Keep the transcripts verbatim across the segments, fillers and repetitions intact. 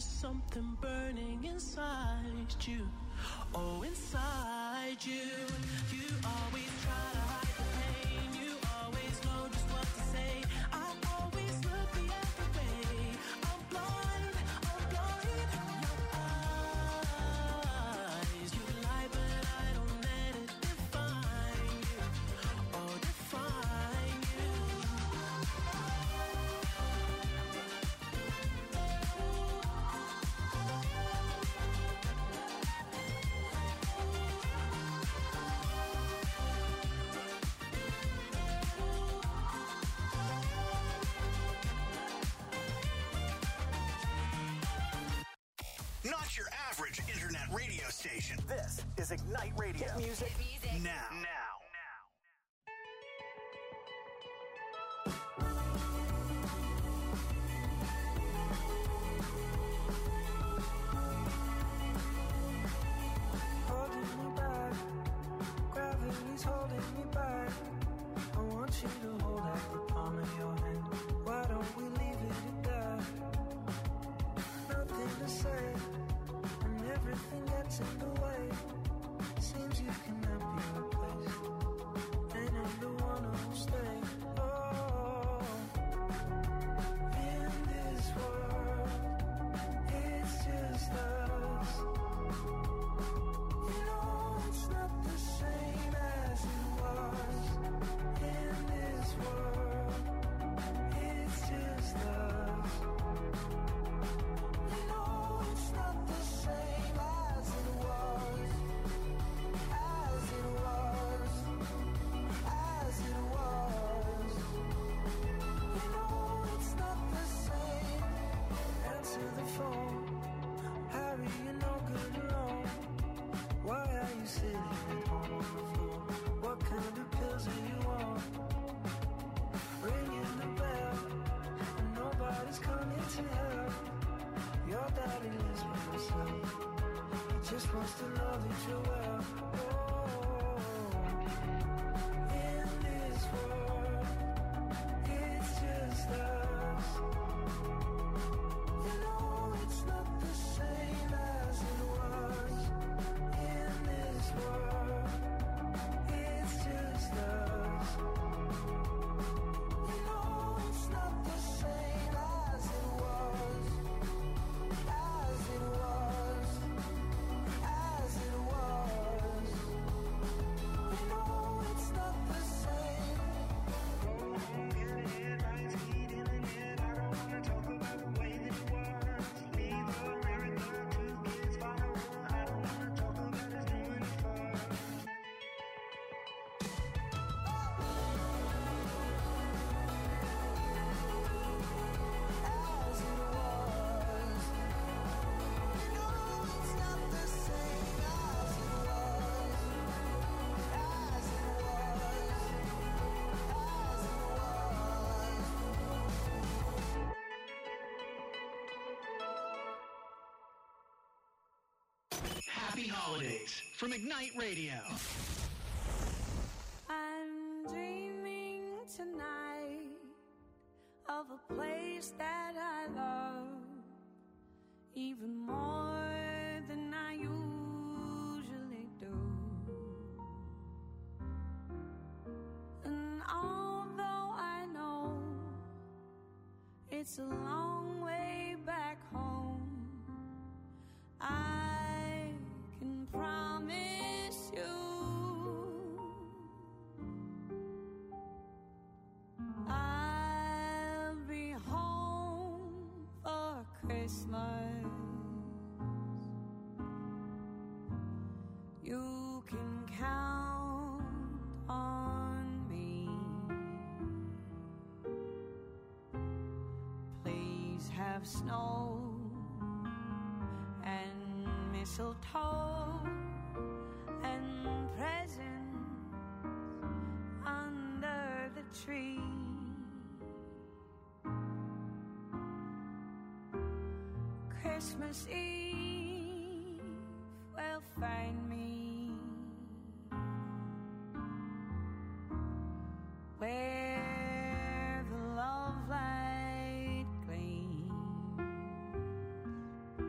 there's something burning inside you. Oh, inside you. You always try to hide the pain. You always know just what to say. I always look the other way. I'm blind, I'm blind. Your eyes, you lie, but I don't let it define you. Oh, define you. Not your average internet radio station. This is Ignite Radio. Hit music, Hit music. now. Now. Holding me back, gravity's holding me back. I want you to hold out the palm of your hand. Why don't we leave it at that? Nothing to say, and everything gets in the way. Seems you cannot be replaced, and I'm the one who'll stay. Oh, in this world, it's just us. You know it's not the same as it was. In this world, it's just us. You know it's not the same as it was. As it was. As it was. You know it's not the same. Answer the phone. Harry, you're no good alone. Why are you sitting at home on the floor? What kind of pills are you on? Ringing the bell, and nobody's coming to help. Your daddy lives by himself. He just wants to know that you're well. Oh, in this world, it's just us. You know it's not the same as it was. In this world, it's just us. You know it's not the same as it was. As it was. As it was. You know it's not the same. Get it right, heat in the head. I don't wanna talk about the way that it was. Leave the lyric, the truth is viral. I don't wanna talk about us doing it first. As it was. You know it's not the same as it was. As it was. As it was. Happy holidays from Ignite Radio. I'm dreaming tonight of a place that I love even more than I usually do. And although I know it's a long way back home, I can promise you I'll be home for Christmas. You can count on me. Please have snow and mistletoe and presents under the tree. Christmas Eve will find me where the love light gleams.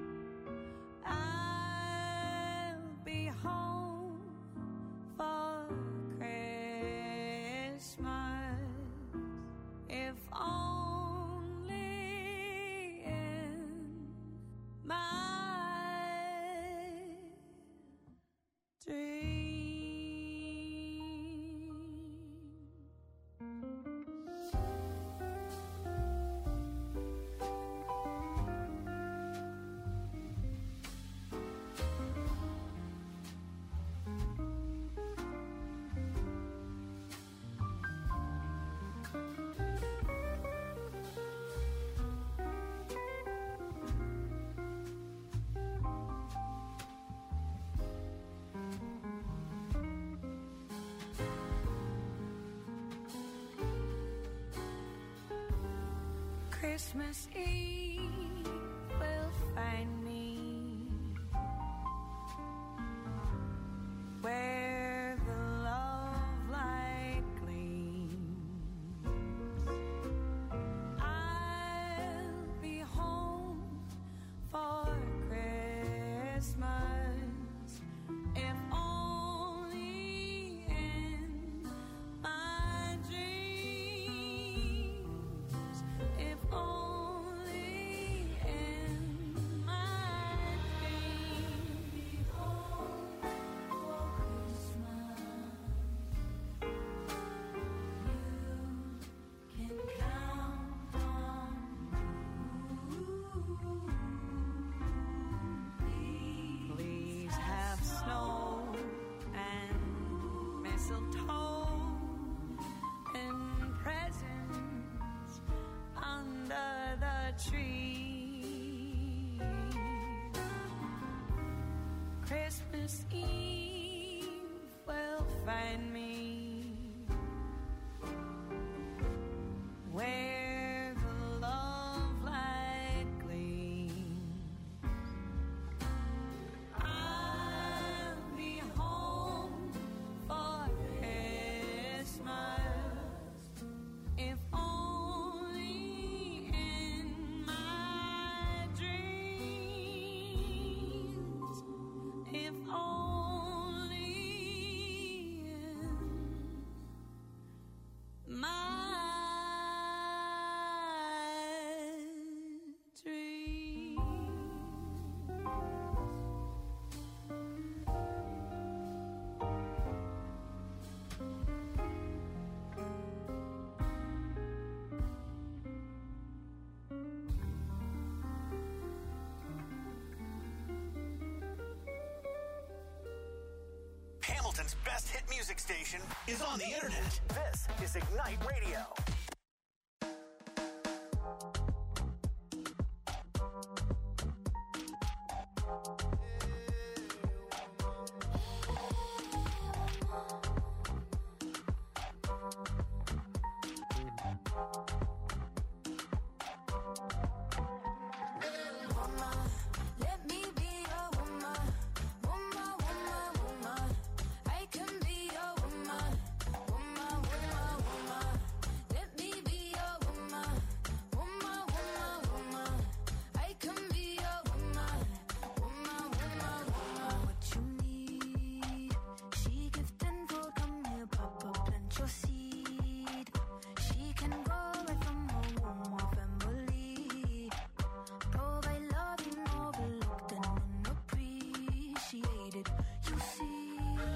Christmas Eve will find me where the love light gleams. I'll be home for Christmas, if only in my dreams, if only in my dreams. Be home for Christmas. You can count on me. Please have snow and mistletoe and presents under the tree. Christmas Eve will find me where the love light gleams. I'll be home for Christmas, if only in my dreams, if only in my dreams. Hamilton's best hit music station is on the internet. This is Ignite Radio. Let me be your woman, woman, woman, woman. I can be your woman, woman, woman, woman. Let me be your woman, woman, woman, woman. I can be your woman, woman, woman, woman. What you need, she gives tenfold. Come here, Papa, plant your seed. She can grow right from her womb or family. Provide love overlooked and unappreciated. You see,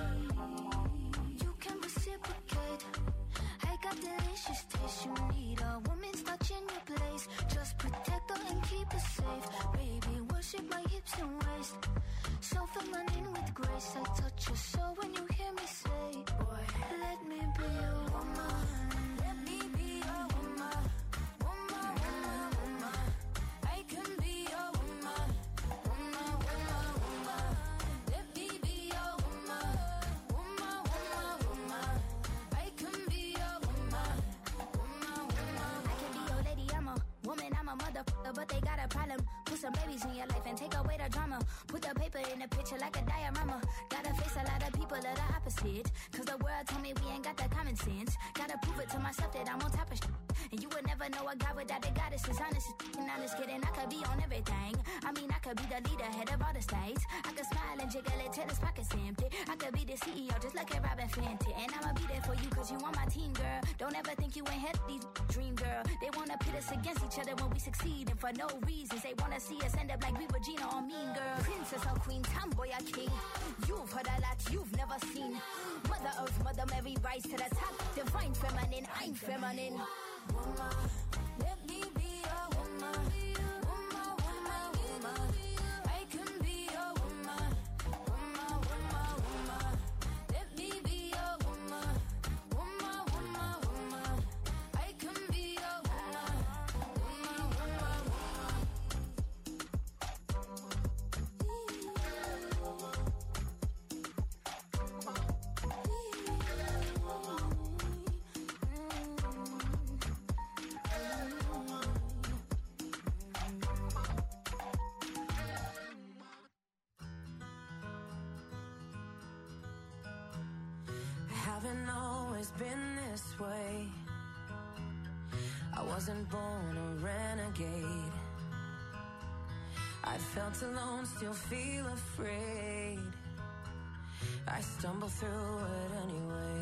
you can reciprocate. I got delicious taste. You need a woman's touch in your place. Just protect her and keep her safe. Baby, worship my hips and waist. So feminine with grace. I touch your soul when you hear me say, boy, let me be your woman. Let me be your woman. Woman, woman, woman. I can be your woman, woman, woman, woman. Let me be your woman, woman, woman, woman. I can be your woman, woman, woman. I can be your lady, I'm a woman, I'm a motherfucker, but they got a problem. Put some babies in your life and take away the drama. Put the paper in the picture like a diorama. Gotta face a lot of people that are opposite. Cause the world told me we ain't got the common sense. Gotta prove it to myself that I'm on top of shit. And you would never know a God without a goddess. Is honest, and honest kidding. I could be on everything. I mean, I could be the leader, head of all the states. I could smile and jiggle it till his pockets empty. I could be the C E O just like a Robin Fenty. And I'ma be there for you cause you on my team, girl. Don't ever think you ain't had these dream, girl. They wanna pit us against each other when we succeed. And for no reasons, they wanna see us end up like we Regina or Mean Girl. Princess or queen, tomboy or king. You've heard a lot you've never seen. Mother Earth, Mother Mary, rise to the top. Divine feminine, I'm feminine. Woman, let me be a woman. Woman, woman, woman. I can be a woman. Woman, woman, woman. Let me be a woman. Woman, woman, woman. I can be a woman. Woman, woman, woman. haven't always been this way. I wasn't born a renegade. I felt alone, still feel afraid. I stumble through it anyway.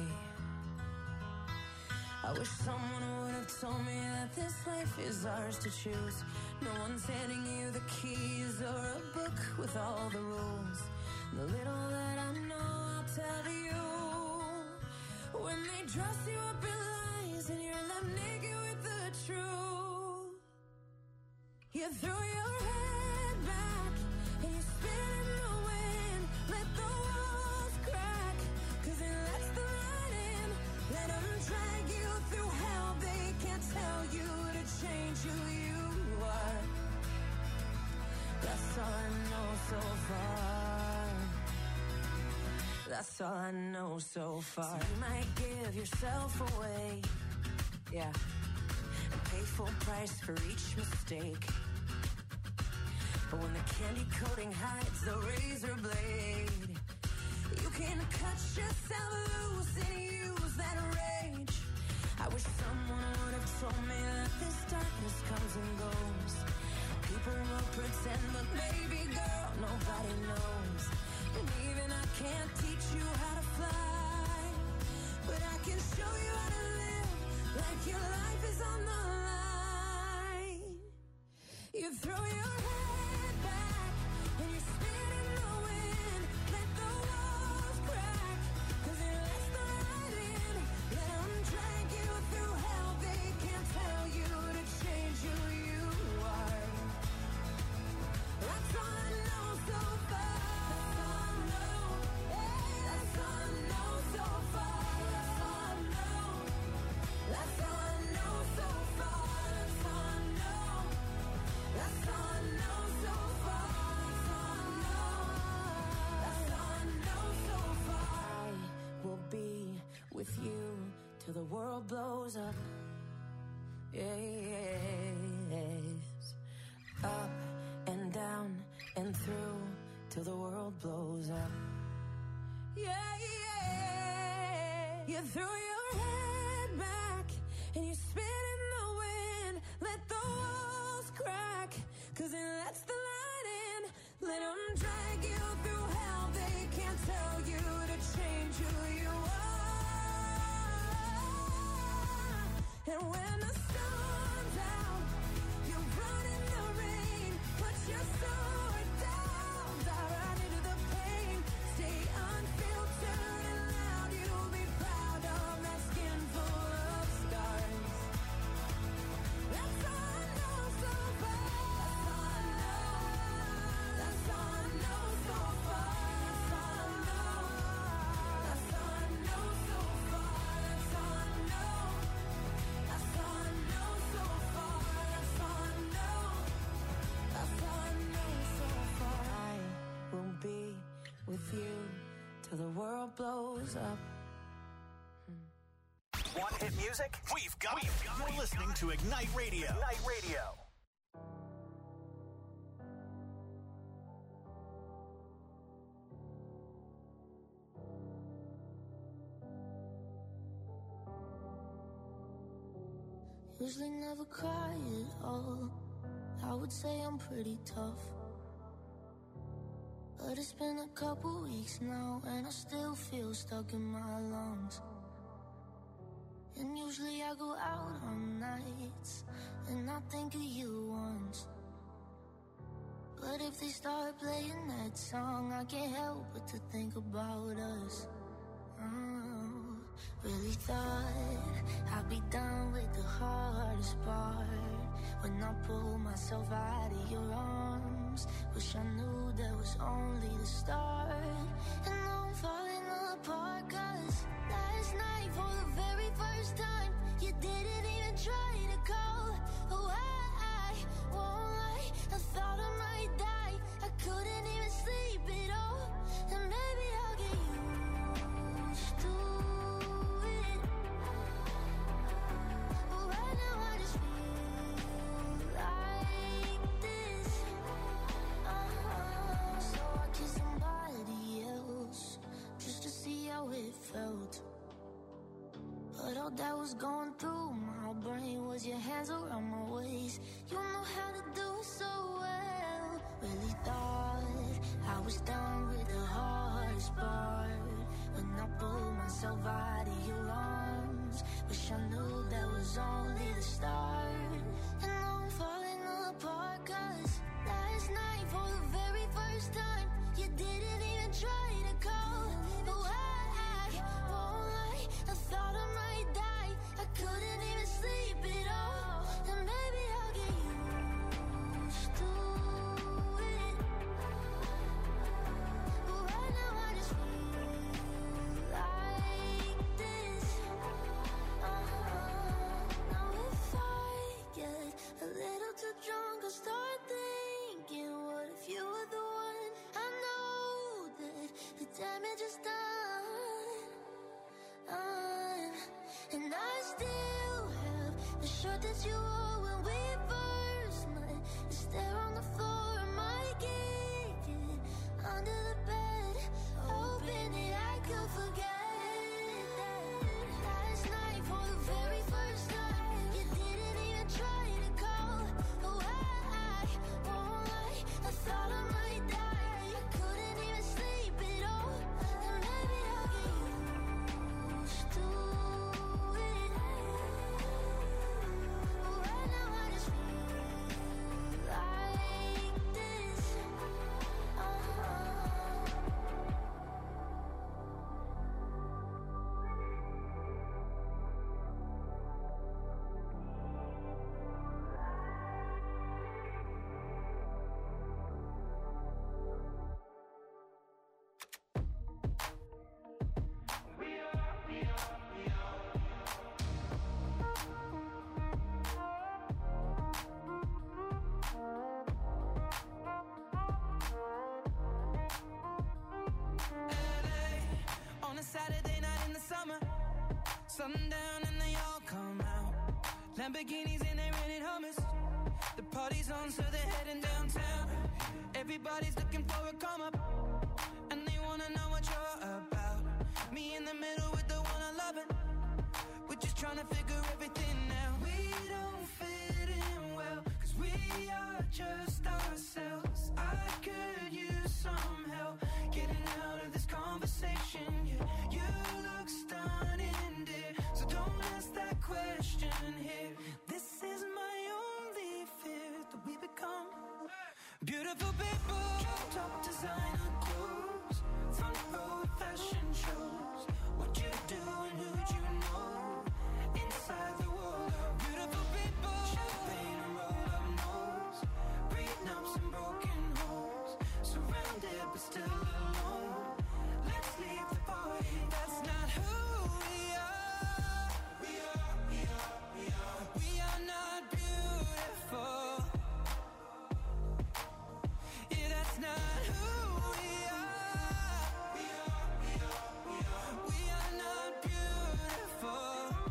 I wish someone would have told me that this life is ours to choose. No one's handing you the keys or a book with all the rules. The little that I know, I'll tell you. When they dress you up in lies and you're left naked with the truth, you throw your head back and you spin in the wind. Let the walls crack, cause it lets the light in. Let them drag you through hell. They can't tell you to change who you are. That's all I know so far. That's all I know so far. So you might give yourself away, yeah, and pay full price for each mistake. But when the candy coating hides the razor blade, you can cut yourself loose and use that rage. I wish someone would have told me that this darkness comes and goes. People will pretend, but baby girl, nobody knows. And even I can't teach you how to fly, but I can show you how to live like your life is on the line. You throw your head back and you spin in the wind. Let the walls crack, cause it lets the light in. Let them drag you through hell. They can't tell you to change who you are. That's all I know so far. With you till the world blows up. Yes. Up and down and through till the world blows up. Yeah, yeah. You throw your head back and you spin in the wind. Let the walls crack, cause it lets the light in. Let them drag you through hell. They can't tell you to change who you are. And when the sun's out, you run in the rain. Put your sword down, dive right into the pain. Stay unfiltered and loud. You'll be proud of that skin full of scars. That's all I know so far. That's all I know. That's all I know so far. That's all I know. That's all I know so far. That's all I know. That's all I know so far. That's all I know. That's all I know so far. I will be with you till the world blows up. Want hit music? We've got it. You're listening to Ignite Radio. Ignite Radio. Usually never cry at all. I would say I'm pretty tough, but it's been a couple weeks now and I still feel stuck in my lungs. And usually I go out on nights and I think of you once, but if they start playing that song, I can't help but to think about us. Oh, really thought I'd be done with the hardest part when I pulled myself out of your arms. Wish I knew that was only the start. And now I'm falling apart, cause last night for the very first time you didn't even try to call. Oh, I, I won't lie, I thought I might die. I couldn't even sleep at all. And maybe I'll get used to it, but right now I just feel like this. Uh-huh. So I kissed somebody else just to see how it felt. world that was going through my brain was your hands around my waist. You know how to do it so well. Really thought I was done with the hardest part. When I pulled myself out of your arms, wish I knew that was only the start. And now I'm falling apart, cause last night for the very first time, you didn't even try to call. But I won't lie, I thought I might die. I couldn't even sleep at all. And maybe I'll get used to it. But right now I just feel like this. Uh-huh. Now if I get a little too drunk, I'll start thinking, what if you were the one? I know that the damage is done. Uh, and I still have the shirt that you wore when we first met. It's there on the floor of my kitchen, under the bed, hoping that I could forget that last night for the very first time, you didn't even try to call. Oh, I won't lie, I thought I might die. I couldn't even sleep at all. And maybe I'll get used to it. But right now I just feel like this. Uh-huh. On a Saturday night in the summer, sundown and they all come out. Lamborghinis and they rented Hummers. The party's on, so they're heading downtown. Everybody's looking for a come up, and they wanna know what you're about. Me in the middle with the one I love it. We're just trying to figure everything out. We don't fit in well, cause we are just ourselves. I could use some help getting out of this conversation. Yeah, you look stunning, dear, so don't ask that question here. This is my only fear, that we become beautiful people. Top designer clothes, front row at fashion shows. What you do and who'd you know? Inside the world of beautiful people. Champagne and roll up nose, prenups and broken homes. Surrounded but still alone. Let's leave the party. That's not who we are. We are, we are, we are. We are not beautiful. Yeah, that's not who we are. We are, we are, we are. We are not beautiful.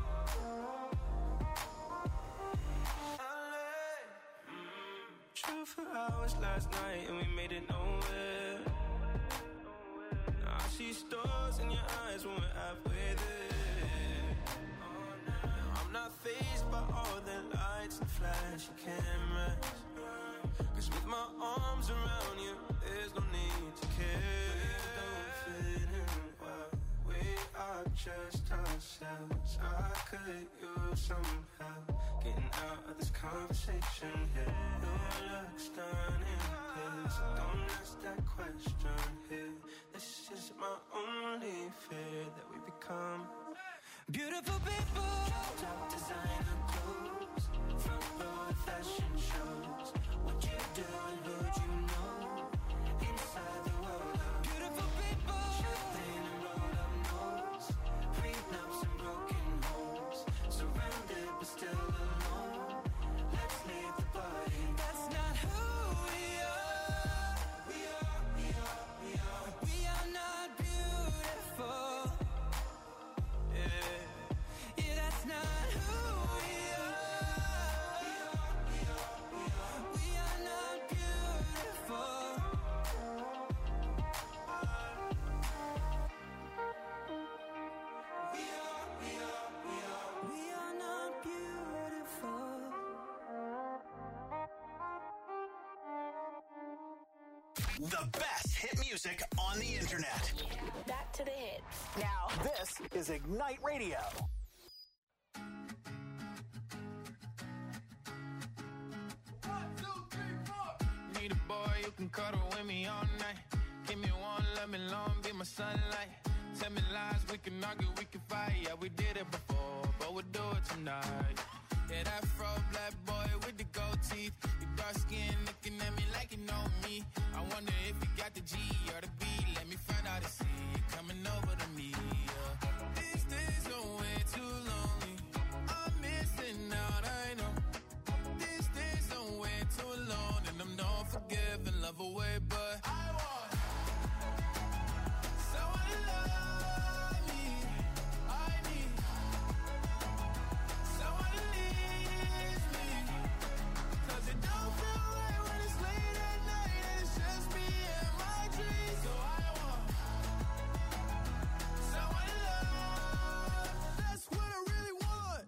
True for hours last night and we made it nowhere. Now I see stars in your eyes when we're halfway there. I'm not fazed by all the lights and flashy cameras, cause with my arms around you, there's no need to care. We don't fit in well, we are just ourselves. I could use some help getting out of this conversation here. You look stunning, please don't ask that question here. This is my only fear, that we become beautiful people. Top designer clothes, front row at fashion shows. What you do and who'd you know? Inside the world of beautiful people. Champagne and roll up nose, prenups and broken homes. Surrounded but still alone. Let's leave the party. The best hit music on the internet. Back to the hits. Now, this is Ignite Radio. Need a boy you can cuddle with me all night. Give me one, let me long, be my sunlight. Tell me lies, we can argue, we can fight. Yeah, we did it before, but we'll do it tonight. Yeah, that fro black boy with the gold teeth. Your dark skin looking at me like you know me. I wonder if you got the G or the B. Let me find out and see you coming over to me. Yeah. These days are way too lonely. I'm missing out, I know. These days are way too alone, and I'm not forgiving, love away, but I want someone to love me. I need someone to leave me. Cause it don't feel right when it's late at night and it's just me and my dreams. So I want someone to love. That's what I really want.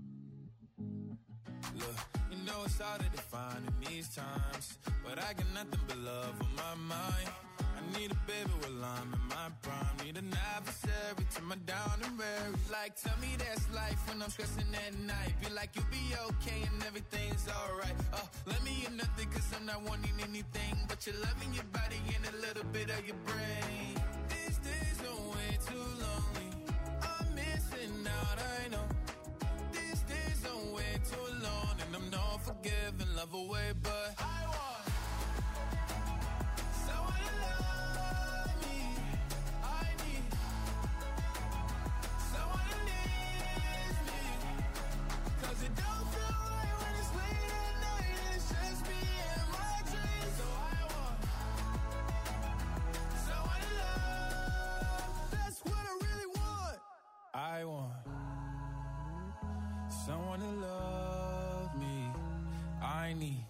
Look, you know it's hard to define in these times, but I got nothing but love on my mind. I need a baby while I'm in my prime. Need an adversary to my down and weary. Like, tell me that's life when I'm stressing at night. Be like, you'll be okay and everything's alright. Uh, let me in nothing cause I'm not wanting anything but your love in your body and a little bit of your brain. These days are way too lonely. I'm missing out, I know. These days are way too alone, and I'm not forgiving, love away, but I want someone to love me. I need someone to leave me. Cause it don't feel right when it's late at night and it's just me and my dreams. So I want someone to love. That's what I really want. I want someone to love me. I need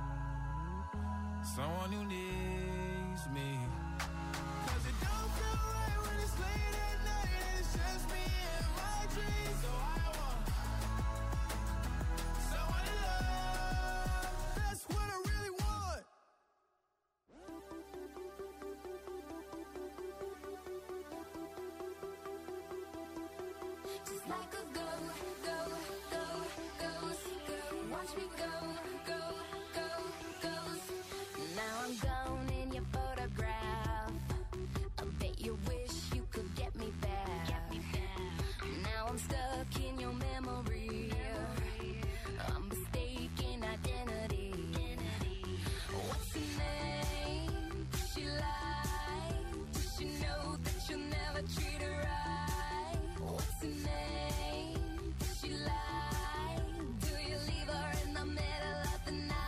someone who needs me. Cause it don't feel right when it's late at night and it's just me and my dreams. So I want someone to love. That's what I really want. Just like a go, go, go, goes, go. Watch me go, go, go, goes. Now I'm gone in your photograph. I bet you wish you could get me back. Now I'm stuck in your memory. I'm mistaken identity. What's her name? Does she lie? Does she know that you'll never treat her right? What's her name? Does she lie? Do you leave her in the middle of the night?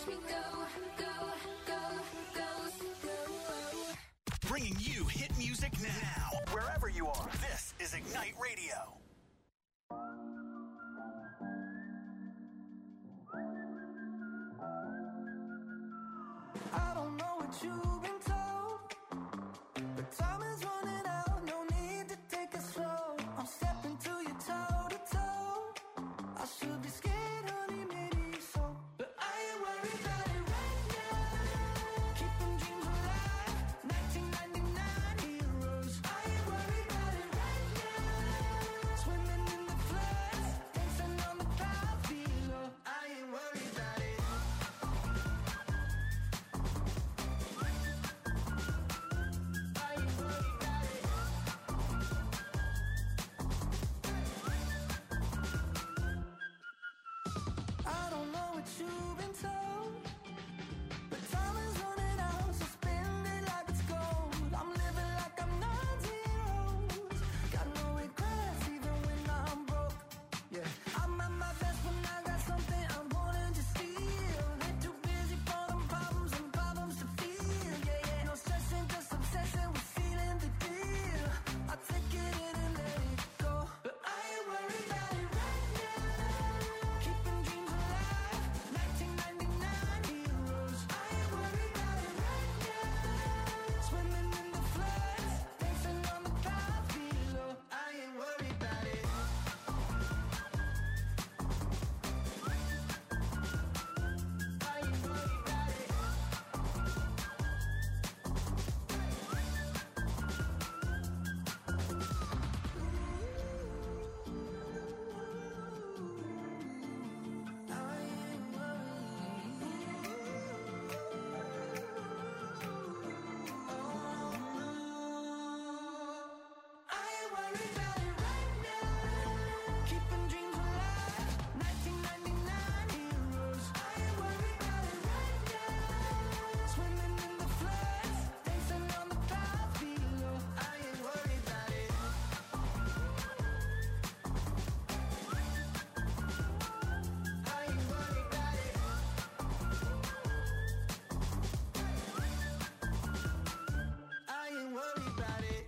me go, go, go, go, go. Bringing you hit music now. Wherever you are, this is Ignite Radio. I don't know what you've been told, but time is running out. No need to take it slow. I'm stepping to you toe to toe. I should be scared, honey, maybe so, but I ain't worried about it right now. Keeping dreams alive, nineteen ninety-nine heroes. I ain't worried about it right now. Swimming in the floods, dancing on the clouds below. I ain't worried about it. I don't know what you've been told, but time is running out, so spend it like it's gold. I'm living like I'm nine zeros. Got no regrets even when I'm broke. Yeah, I'm at my best when I got something I'm wanting to steal. Ain't too busy for them problems and problems to feel. Yeah, yeah, no stressing, just obsessing with sealing the deal. I take it in and let it go, but I ain't worried about it right now. Keeping dreams alive, nineteen ninety-nine heroes. I ain't worried about it right now. Swimming in the floods, dancing on the clouds below. I ain't worried about it. I ain't worried about it. I ain't I ain't worried about it right now. Keeping dreams alive, nineteen ninety-nine heroes. I ain't worried about it right now. Swimming in the floods, dancing on the clouds below. I ain't worried about it. I ain't worried about it. I ain't worried about it.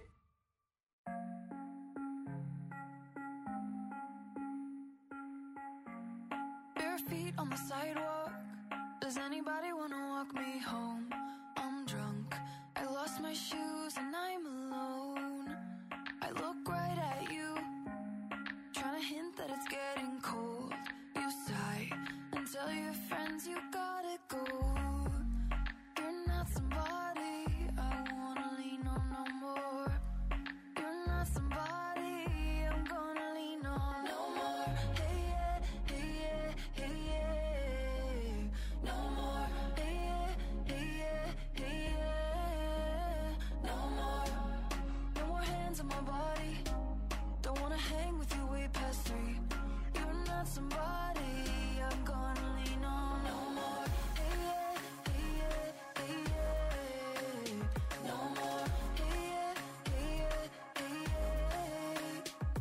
Bare feet on the sidewalk. Does anybody wanna walk me home? I'm drunk. I lost my shoes and I'm alone. I look right at you, trying to hint that it's getting cold. You sigh and tell your friends you gotta go. You're not somebody I wanna lean on no more. You're not somebody I'm gonna lean on no more. Hey yeah, hey yeah, hey yeah. No more. Hey yeah, hey yeah, hey yeah. No more. No more hands on my body. Don't wanna hang with you way past three. You're not somebody I'm gonna lean on no more. Hey yeah, hey yeah, hey yeah. No more. Hey yeah, hey yeah, hey yeah.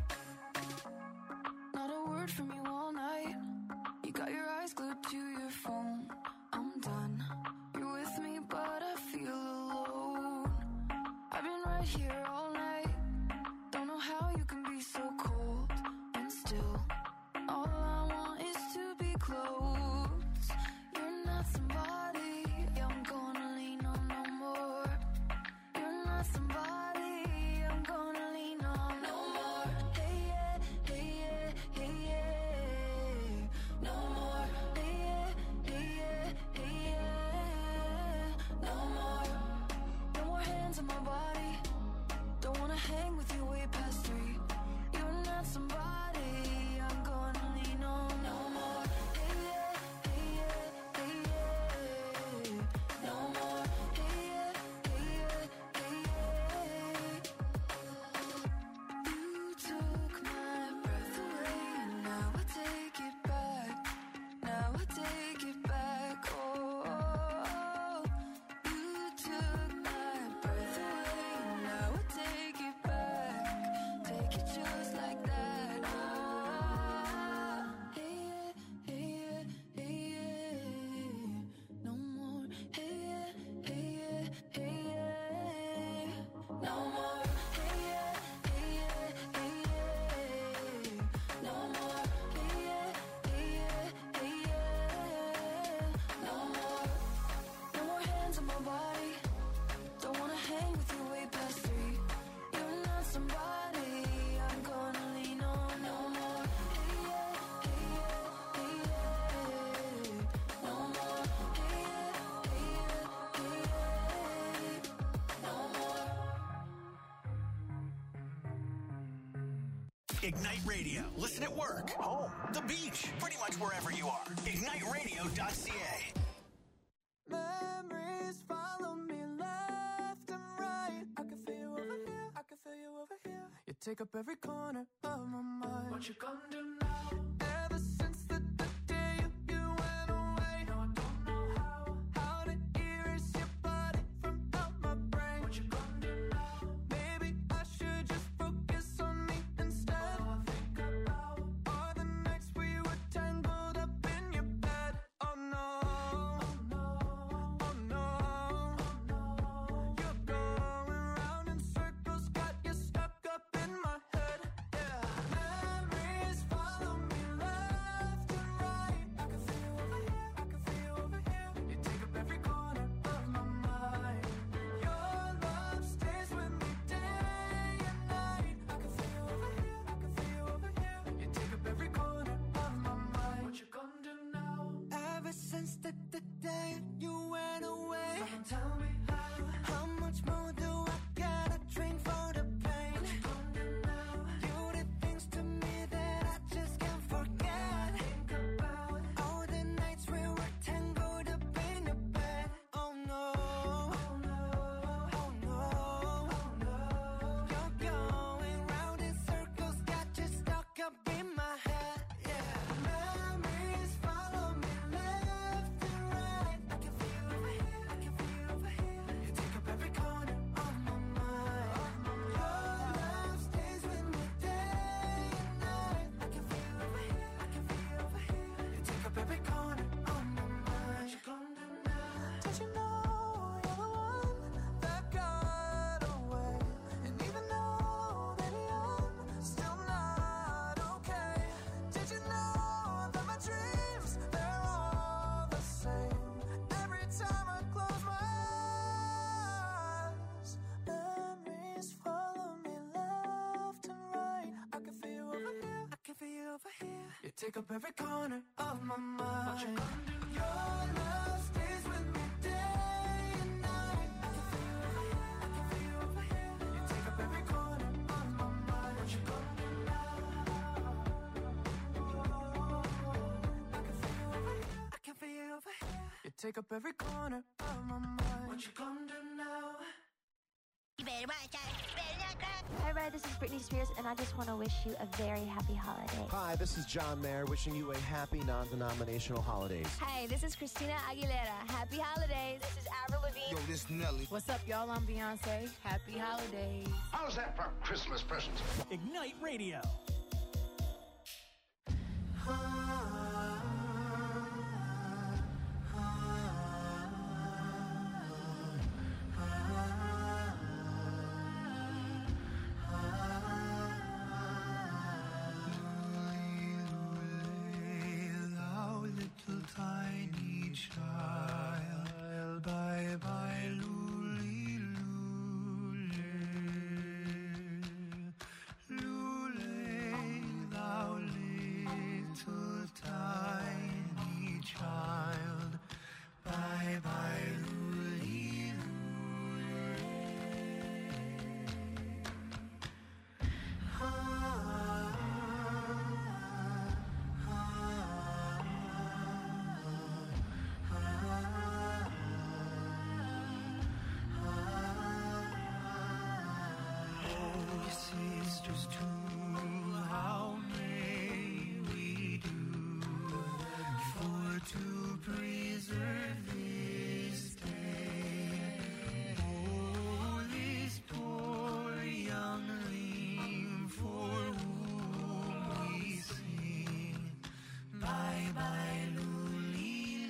Not a word from you all night. You got your eyes glued to your phone. I'm done. You're with me, but I feel alone. I've been right here all night. Don't know how you can be so cold and still. All I want is to be close. You're not somebody I'm gonna lean on no more. You're not somebody I'm gonna lean on no more. Hey yeah, hey yeah, hey yeah. No more. Hey yeah, hey yeah, hey yeah. No more. No more hands on my body. Don't wanna hang with you way past three. You're not somebody I'm gonna lean on no more. Hey yeah, hey yeah, hey yeah. No more. Hey yeah, hey yeah, hey yeah. You took my breath away and now I take it back. Now I take it back. Oh, oh, oh. You took my breath away and now I take it back. Ignite Radio. Listen at work, home, the beach, pretty much wherever you are. ignite radio dot c a. Memories follow me left and right. I can feel you over here. I can feel you over here. You take up every corner of my mind. What you gonna do now? Ever since the, the day you, you went away, no, I don't know how. How to erase your body from out my brain. What you gonna do now? Maybe I should just focus on me instead. All I think about are the nights we were tangled up in your bed. Oh no. Since the, the day you went away, someone tell me how. How much more do I gotta drink for the pain? What you gonna do now? You did things to me that I just can't forget. Think about all the nights we were tangled up in your bed. Oh no, oh no, oh no, oh no. You're going round in circles, got you stuck up in my head. Yeah, memories follow me left and right. I can feel you over here, I can feel you over here. You take up every corner of my mind. Your love stays with me day and night. I can feel you over here, I can feel you over here. You take up every corner of my mind. What you gonna do now? Did you know you're the one that got away? And even though, baby, I'm still not okay. Did you know that my dreams, they're all the same? Every time I close my eyes, memories follow me left and right. I can feel you over here, I can feel you over here. You take up every corner of my mind. What you gonna do? Your love stays with me day and night. I can feel you over here, I can feel you over here. You take up every corner of my mind. What you gonna do now? I can feel you over here, I can feel you over here. You take up every corner of my mind. What you gonna do now? Hi, everybody, this is Britney Spears, and I just want to wish you a very happy holiday. Hi, this is John Mayer, wishing you a happy non-denominational holidays. Hi, this is Christina Aguilera. Happy holidays. This is Avril Lavigne. Yo, this Nelly. What's up, y'all? I'm Beyonce. Happy holidays. How's that for Christmas presents? Ignite Radio. Thou little tiny child, bye bye, lule, lule, lule, thou little tiny child, bye bye, lule, sisters too, how may we do for to preserve this day? Oh, this poor youngling for whom we sing, bye bye, luli,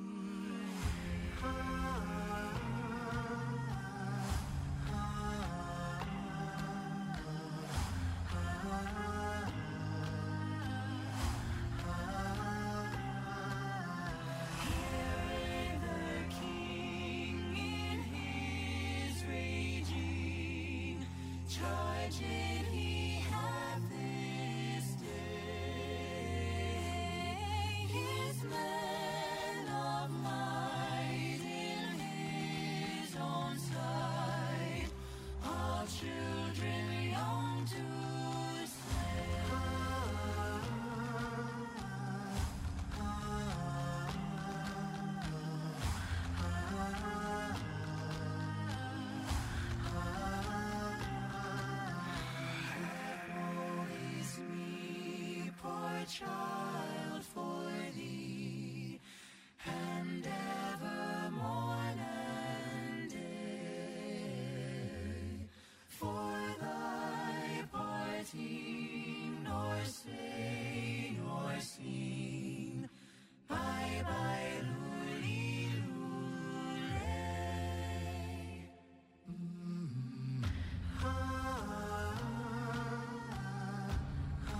did he have this day? His man of might in his own sight, all children young to slay. child for thee, and ever morn and day, for thy parting, nor say nor sing, bye bye luli lule. Mm. Ah, ah,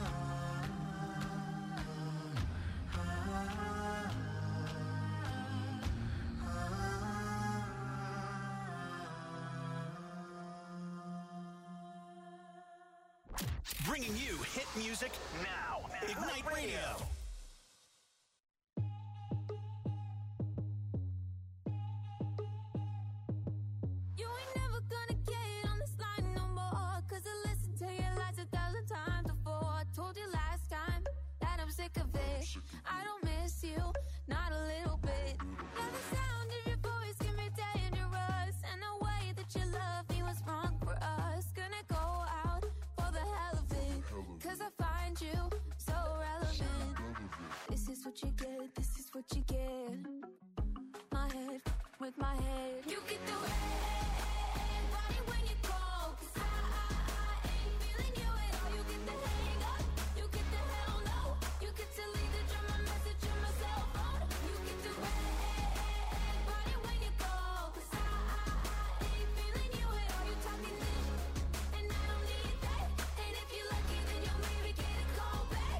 Bringing you hit music now. Ignite Radio. You ain't never gonna get on this line no more, 'cause I listened to your lies a thousand times before. I told you last time that I'm sick of it. I don't miss you, not a little bit. Now the sound of your voice can be dangerous, and the way that you love me was wrong for us. Gonna go out for the hell of it, 'cause I find you so relevant. This is what you get, this is what you get. My head with my head. You get the head body when you call, 'cause I, I, I ain't feeling you at all. You get the hang up, you get the hell no. You get to leave the drum, my message on my cell phone. You get the head body when you call, 'cause I, I, I ain't feeling you at all. You talking this, and I don't need that. And if you're lucky, then you'll maybe get a call back.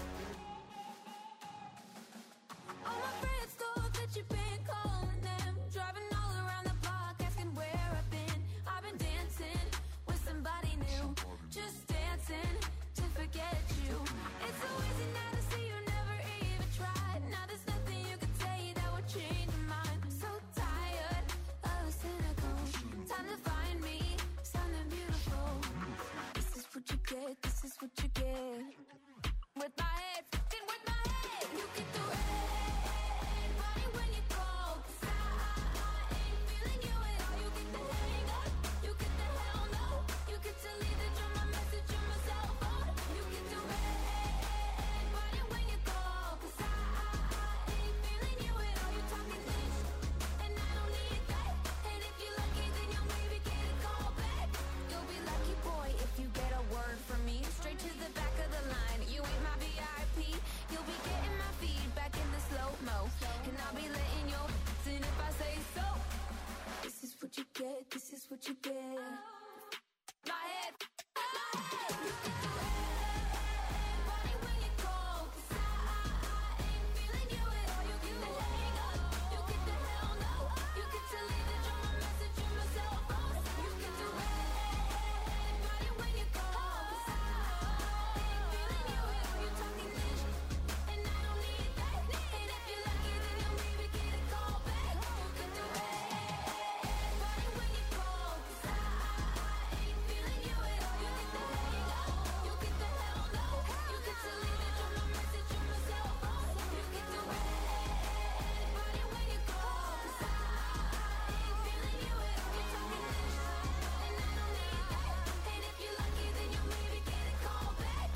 All my friends thought that you've been calling them, driving all around the block, asking where I've been. I've been dancing with somebody new, just dancing to forget you. It's so easy now to see you never even tried. Now there's nothing you can say that would change your mind. I'm so tired of the cynical. Time to find me something beautiful. This is what you get, this is what you get. With my head, fucking with my head. You get the red body when you call, 'cause I, I, I ain't feeling you at all. You get the hang up, you get the hell no. You get to leave the drum, my message on my cell phone. You get the red body when you call, 'cause I, I, I ain't feeling you at all. You talking this, and I don't need that. And if you're lucky, then you'll maybe get a call back. You'll be lucky, boy, if you get a word from me. Straight to the back of the line. You ain't my V I P. You'll be getting my feedback in the slow-mo, and I'll be letting your in if I say so. This is what you get, this is what you get. My head, my head. You get the red body when you call, 'cause I, I, I ain't feeling you at all. You get the hang up, you get the hell no. You get to leave the drum, my message on my cell phone. You get the red body when you call, 'cause I, I ain't feeling you at all. You talking this, and I don't need that. And if you're lucky, then you'll maybe get a call back. You get the red body when you call, 'cause I, I ain't feeling you at all. You get the hang up, you get the hell no. You get to leave the drum, my message on my cell phone. You get the red body when you call, 'cause I, I ain't feeling you at all. You talking this, and I don't need that. And if you're lucky, then you'll maybe get a call back.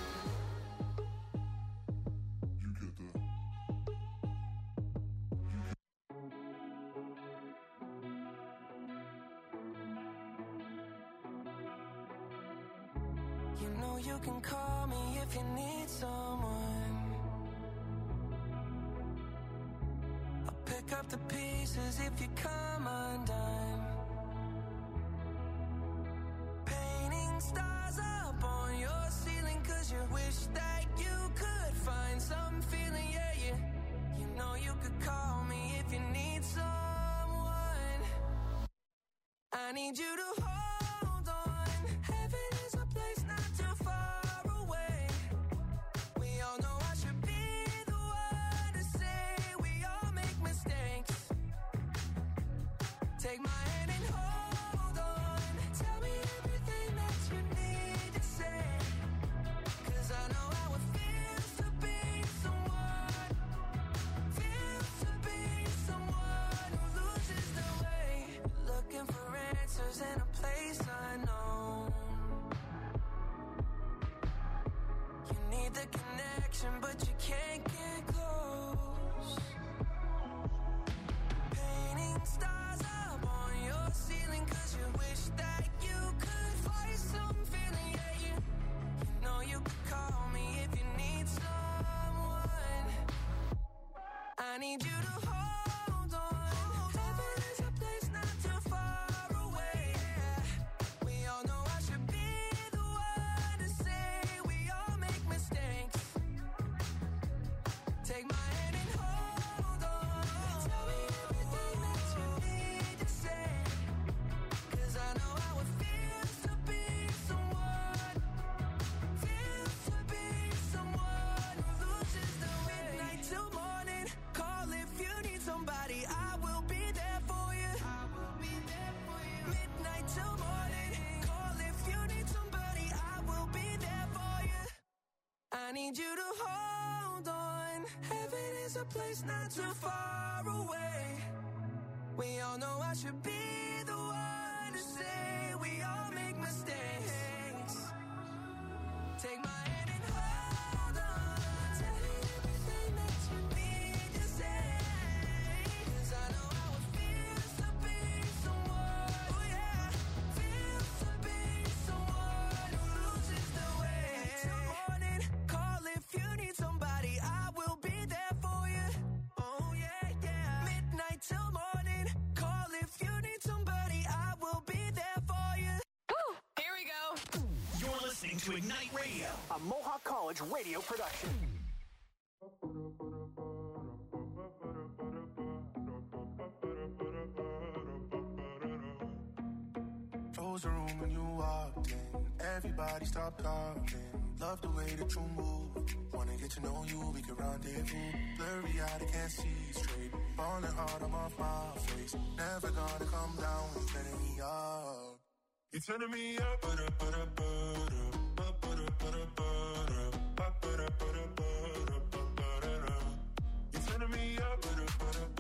You get the. You know you can call me if you need someone. I'll pick up the pieces if you come undone. Painting stars up on your ceiling, 'cause you wish that you could find some feeling, yeah, yeah. You know you could call me if you need someone. I need you to hold on. Heaven is a place not too far away. We all know I should be the one to say we all make mistakes. Take my hand and hold on. Tell me everything that you need to say, 'cause I know how it feels to be someone, feels to be someone who loses their way. Looking for answers in a place need you to hold on. Heaven is a place not too far away. We all know I should be the one to say we all make mistakes. Take my hand and hold on. Tell me everything that you need to say. 'Cause I know how it feels to be someone, oh yeah, feels to be someone who loses the way. Till morning, call if you need somebody, I will be there for you. Oh yeah, yeah. Midnight till morning, call if you need somebody, I will be there for you. Woo! Here we go. You're listening to Ignite Radio, A Mohawk College radio production. Close the room when you walked in. Everybody stop talking. Love the way that you move. Wanna get to know you, we can rendezvous. Blurry eyed, I can't see straight. Falling hard, I'm off my face. Never gonna come down when you're turning me up. You're turning me up, but up, but up, but up. You're turning me up, but up, but up,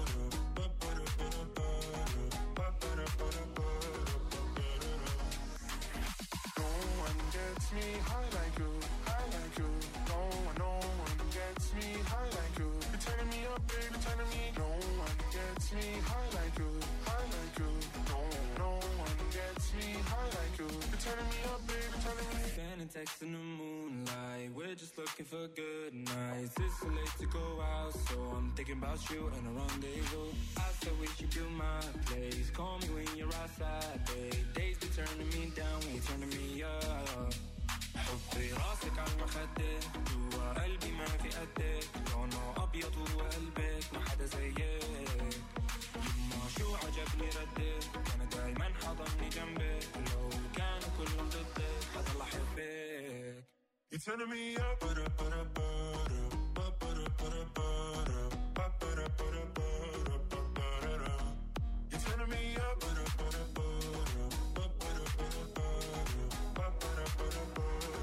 no one gets me high like you, high like you. No one, no one gets me high like you. You're turning me up, baby, turning me. No one gets me high like you, high like you. No, no one gets me high like you. You're turning me up, baby, turning me. Sending texts in the moonlight. We're just looking for good nights. It's too late to go out, so I'm thinking about you and a rendezvous. I said we should do my place. Call me when you're outside, babe. Days be turning me down when you're turning me up. حطي راسك على المخدة جوا قلبي ما في قدك لونه أبيض وقلبك ما حدا زيك يما شو عجبني ردك أنا دايما حضني جنبك لو كانوا كلهم ضدك حضل أحبك. You're turning me up, but up, but up, but up, but up, but up, but up, but up, but up, but up. You're turning me up, but up, but up, but up, but up, but up, but up, but up.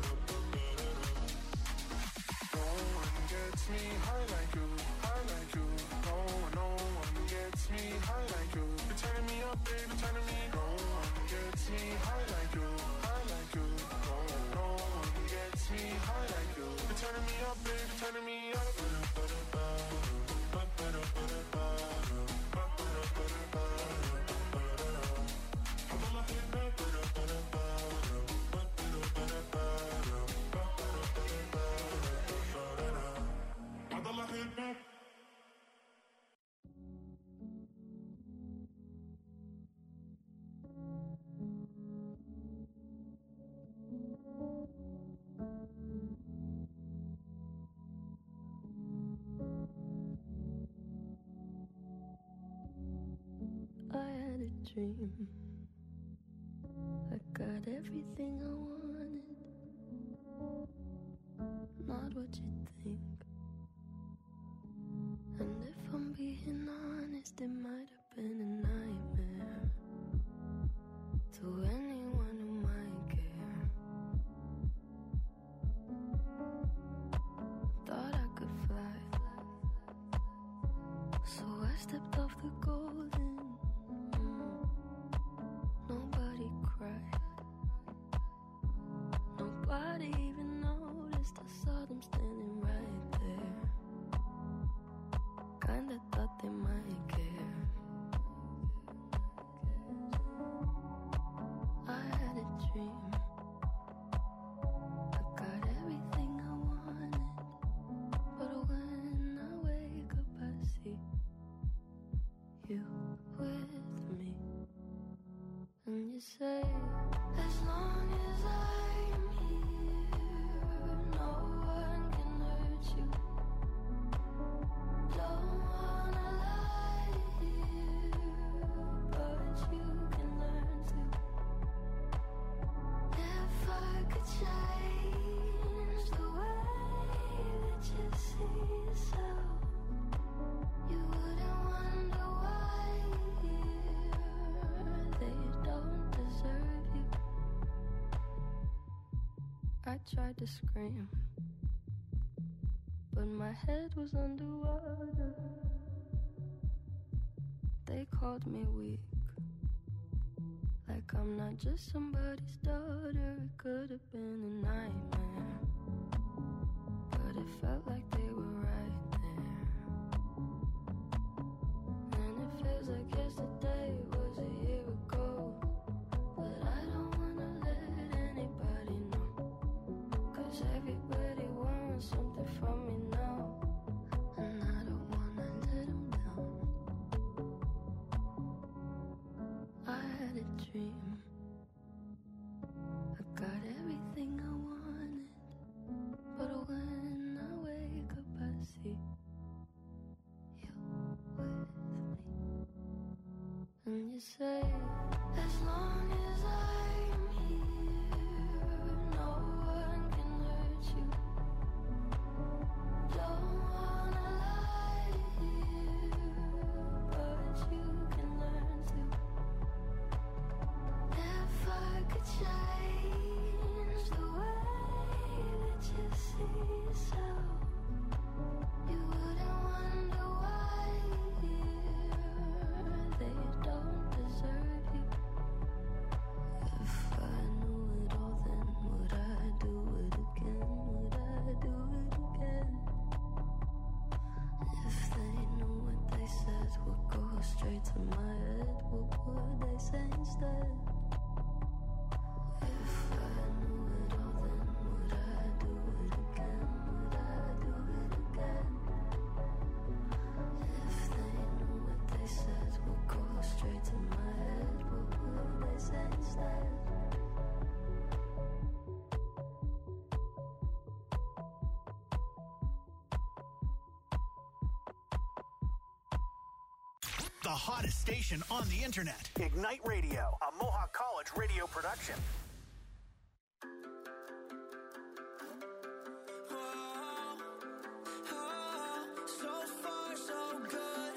No one gets me high like you, high like you. No one, no one gets me high like you. You're turning me up, baby, turning me. No one gets me high like you, high like you. No, no one gets me high like you. You're turning me up, baby, turning me up. I had a dream. I got everything I wanted. Not what you think. And if I'm being honest, it might have been a nightmare to anyone who might care. Thought I could fly, so I stepped off the golden. Nobody cried. Nobody even noticed. I saw them standing right there. Kinda thought they might care. I had a dream. I got everything I wanted. But when I wake up, I see you with me. And you say, as long as I'm here, no one can hurt you. Don't wanna lie here, but you can learn to. If I could change the way that you see yourself, you wouldn't wonder why they don't deserve you. I tried to scream, but my head was underwater. They called me weak, like I'm not just somebody's daughter. It could have been a nightmare, but it felt like they were right there. And it feels like yesterday was a year ago, but I don't wanna let anybody know, 'cause everybody wants something from me now, and I don't wanna let them down. I had a dream, I got everything I wanted, but when I wake up I see you with me. And you say, as long as I'm here, no one can hurt you. Don't wanna lie here, but you can learn to. If I could change the way that you see yourself, you wouldn't wonder why here they don't deserve you. If I knew it all, then would I do it again? Would I do it again? If they knew what they said would go straight to my head, what would they say instead? If I knew it all, then would I do it again? Would I do it again? If they knew what they said would go straight to my head, what would they say instead? The hottest station on the internet. Ignite Radio, a Mohawk College radio production. So far, so good.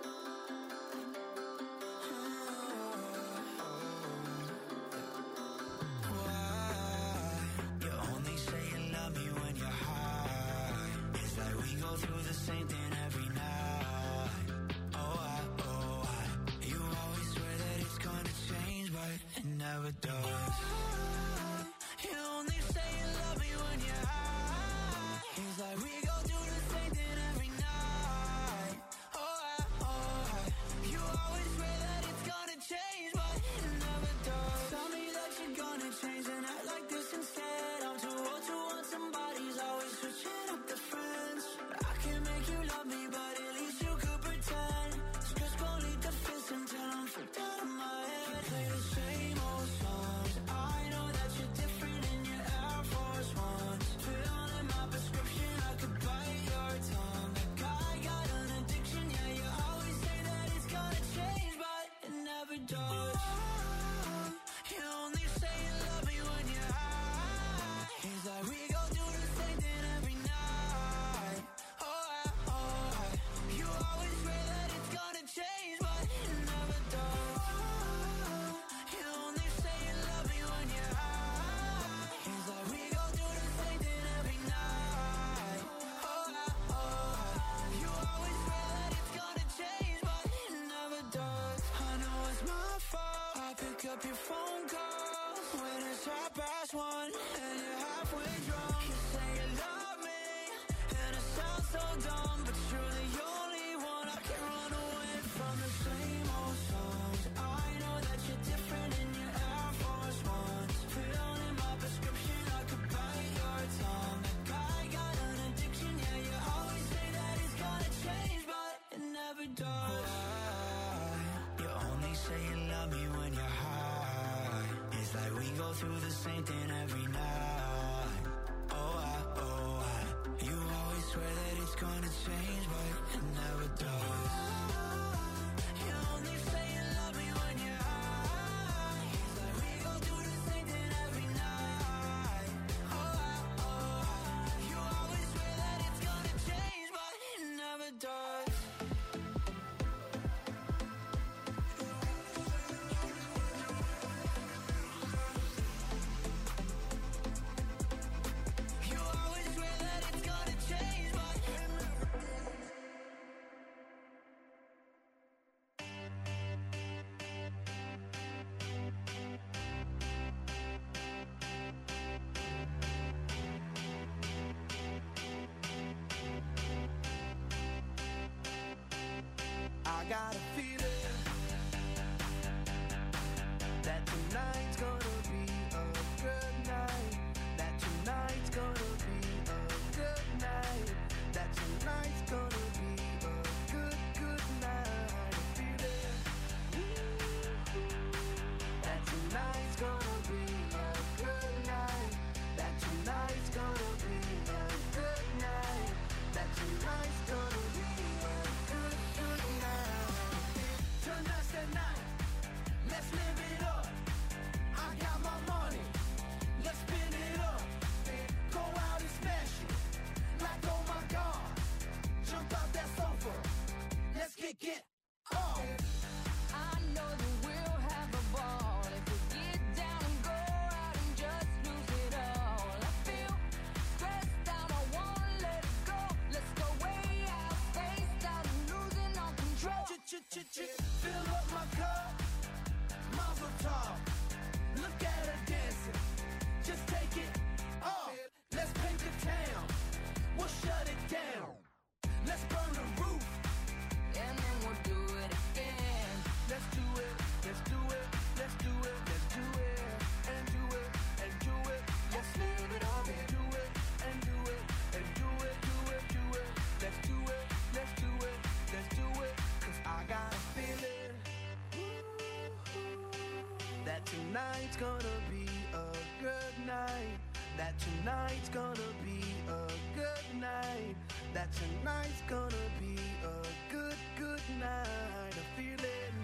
Why? You only say you love me when you're high. It's like we go through the same thing every night. Oh, I, oh, I. You always swear that it's gonna change, but it never does. You only say you love me when you're high. It's like we go through the same thing every night. Oh, I, oh, I. You always swear that it's gonna change, but it never does. Tell me that you're gonna change and act like this instead. I'm too old to want somebody's always switching up the friends. I can make you love me, but at least you could pretend. Stress gon' lead to fist until I'm freaked out of my head. Play the same old songs. I know that you're different in your Air Force Ones. Filling my prescription, I could bite your tongue. Like I got an addiction, yeah, you always say that it's gonna change, but it never does. You only say you love me when you're high. It's like we go through the same thing every night. Oh, I, oh, I. You always swear that it's gonna change, but it never does. You only say you love me when you're high. It's like we go through the same thing every night. Oh, I, oh, I. You always swear that it's gonna change, but it never does. I know it's my fault. I pick up your phone calls when it's half past one and you're halfway drunk. You say you love me, and it sounds so dumb, but you're the only one I can run away from. The same old songs. I know that you're different in your Air Force Ones. Filling my prescription, I could bite your tongue. Like I got an addiction, yeah, you always say that it's gonna change, but it never does. You only say you love me when you're high. It's like we go through the same thing every night. Oh, I, oh, I. You always swear that it's gonna change, but it never does. You only say you love me when you're high. It's like we go through the same thing every night. Oh, I, oh, I. You always swear that it's gonna change, but it never does. You always swear that it's gonna change, but got a feeling that tonight's gonna be a good night. That tonight's gonna be a good night. That tonight's gonna be a good, good night. A feeling that tonight's gonna be a good night. That tonight's gonna be a good night. That tonight's gonna be a good, good night. Tonight's the night. Let's live it up. I got my money. Let's spin it up. Go out and smash it. Like, oh my God. Jump out that sofa. Let's get get off. I know that we'll have a ball if we get down and go out and just lose it all. I feel stressed out, I wanna let it go. Let's go way out, spaced out and losing all control. Fill up my cup. Mazel tov. Look at her dancing. Just take it off. Let's paint the town. We'll shut it down. Let's burn the roof. And then we'll do it again. Let's do it. Let's do it. Let's do it. Let's do it. And do it. And do it. Let's live it up. And do it. And do it. And do it. Do it. Do it. Let's do it. Let's do it. Let's do it. Cause I got a feeling that tonight's gonna be a good night. That tonight's gonna be a good night. That tonight's gonna be a good, good night. A feeling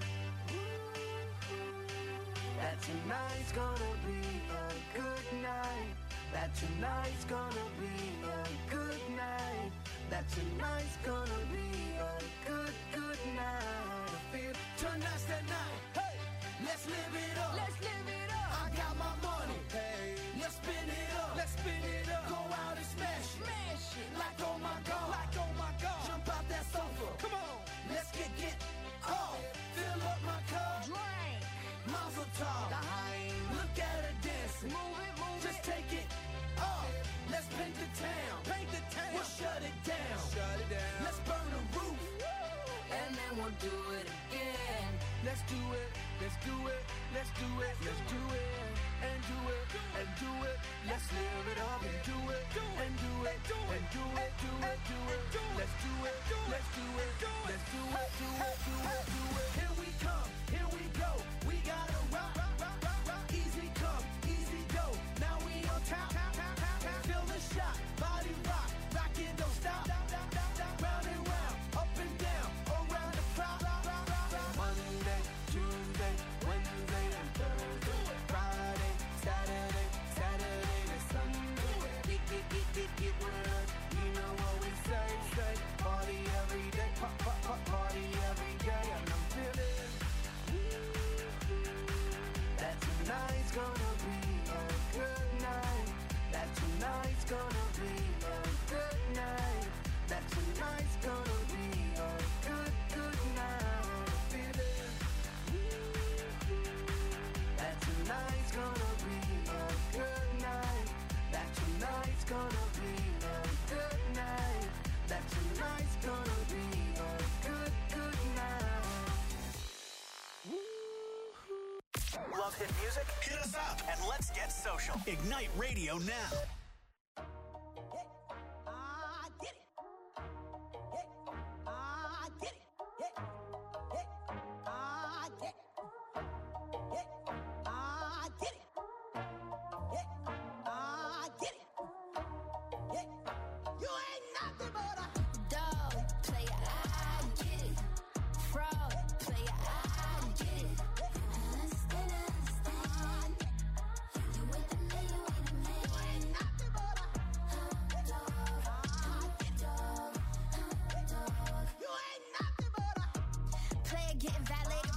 that tonight's gonna be a good night. That tonight's gonna be a good night. That tonight's gonna be a good, good night. I feel tonight's the night. Hey, let's live it up. Let's live it up. I got my money. Hey, let's spin it up. Let's spin it up. Go out and smash it. Smash it. Like oh my God. Like oh my God. Jump out that sofa. Come on. Let's get get off. Fill up my cup. Drink. Mazel tov. Look at her dancing. Move it, move Just it. take it off. Let's paint the town. Paint the town. We'll shut it down. Shut it down. Let's burn the roof. And then we'll do it again. Let's do it. Let's do it. Let's do it. Let's do it. And do it. And do it. Let's live it up and do it. And do it. And do it. Do it. Do it. Let's do it. Let's do it. Let's do it. Do it. Do it. Do it. Here we come. Here we go. We gotta rock. Easy come. Easy go. Now we on top. Feel the shot. Body rock. Rock it. Don't stop. Round and round. Up and down. Around the clock. Monday, Tuesday, Wednesday, and Thursday. Friday, Saturday, Saturday, and Sunday. Get, get, get, get, get with us. You know what we say, say. Party every day. Pop, pop, pop, party every day. And I'm feeling that tonight's gonna be a good night. That tonight's gonna be a good night. That tonight's gonna be a good, good night. Feeling that tonight's gonna be a good night. That tonight's gonna be a good night. That tonight's gonna be a good, good night. Love hit music? Hit us up and let's get social. Ignite Radio now.